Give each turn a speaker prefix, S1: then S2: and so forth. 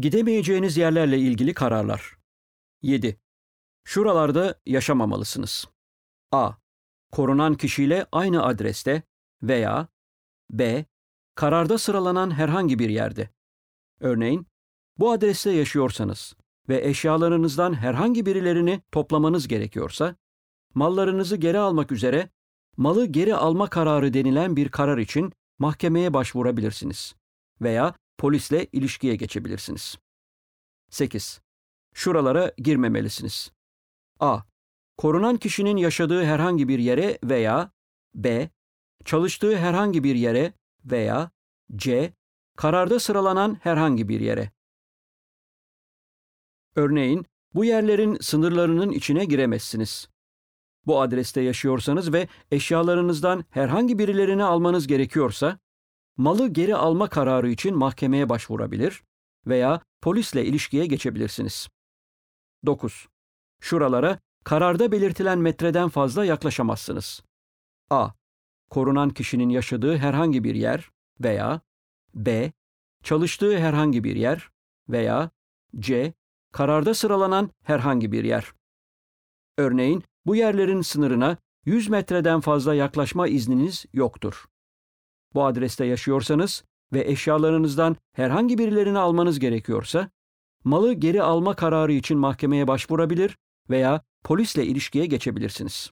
S1: Gidemeyeceğiniz yerlerle ilgili kararlar. 7. Şuralarda yaşamamalısınız. A. Korunan kişiyle aynı adreste veya B. Kararda sıralanan herhangi bir yerde. Örneğin, bu adreste yaşıyorsanız ve eşyalarınızdan herhangi birilerini toplamanız gerekiyorsa, mallarınızı geri almak üzere malı geri alma kararı denilen bir karar için mahkemeye başvurabilirsiniz veya polisle ilişkiye geçebilirsiniz. 8. Şuralara girmemelisiniz. A. Korunan kişinin yaşadığı herhangi bir yere veya B. Çalıştığı herhangi bir yere veya C. Kararda sıralanan herhangi bir yere. Örneğin, bu yerlerin sınırlarının içine giremezsiniz. Bu adreste yaşıyorsanız ve eşyalarınızdan herhangi birilerini almanız gerekiyorsa, malı geri alma kararı için mahkemeye başvurabilir veya polisle ilişkiye geçebilirsiniz. 9. Şuralara kararda belirtilen metreden fazla yaklaşamazsınız. A. Korunan kişinin yaşadığı herhangi bir yer veya B. Çalıştığı herhangi bir yer veya C. Kararda sıralanan herhangi bir yer. Örneğin, bu yerlerin sınırına 100 metreden fazla yaklaşma izniniz yoktur. Bu adreste yaşıyorsanız ve eşyalarınızdan herhangi birilerini almanız gerekiyorsa, malı geri alma kararı için mahkemeye başvurabilir veya polisle ilişkiye geçebilirsiniz.